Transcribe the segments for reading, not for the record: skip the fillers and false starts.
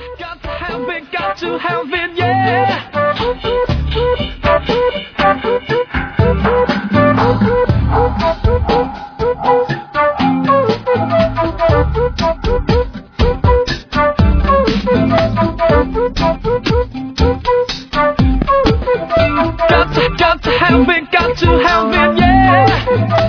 got to have it, yeah. Got to have it, got to have it, yeah.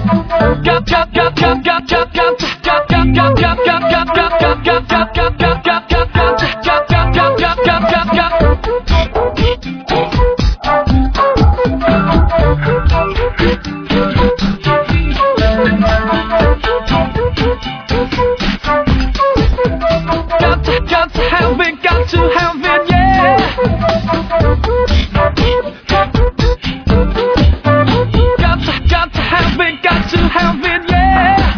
Got to have it, got to have it, yeah. Got to have it, got to have it, yeah.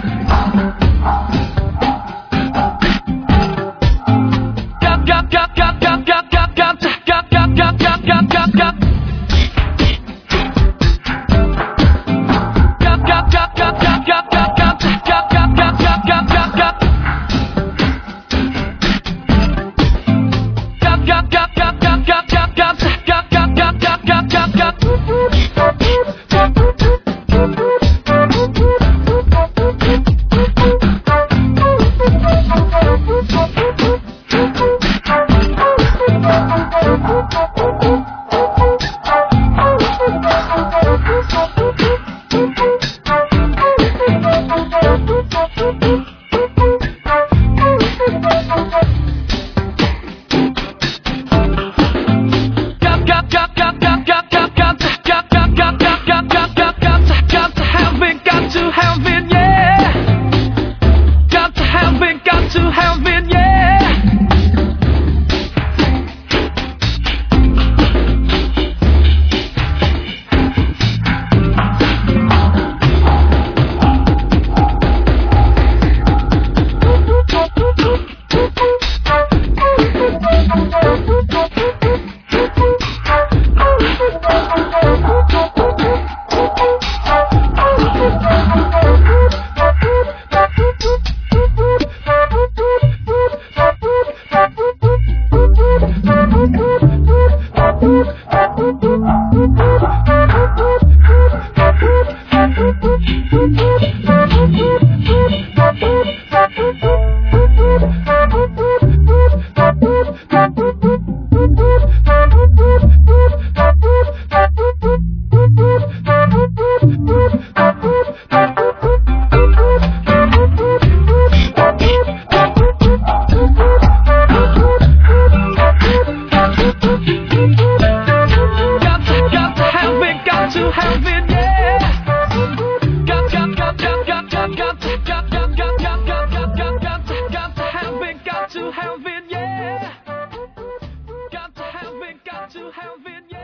Got to have it, yeah. Got to have it, got to have it, yeah.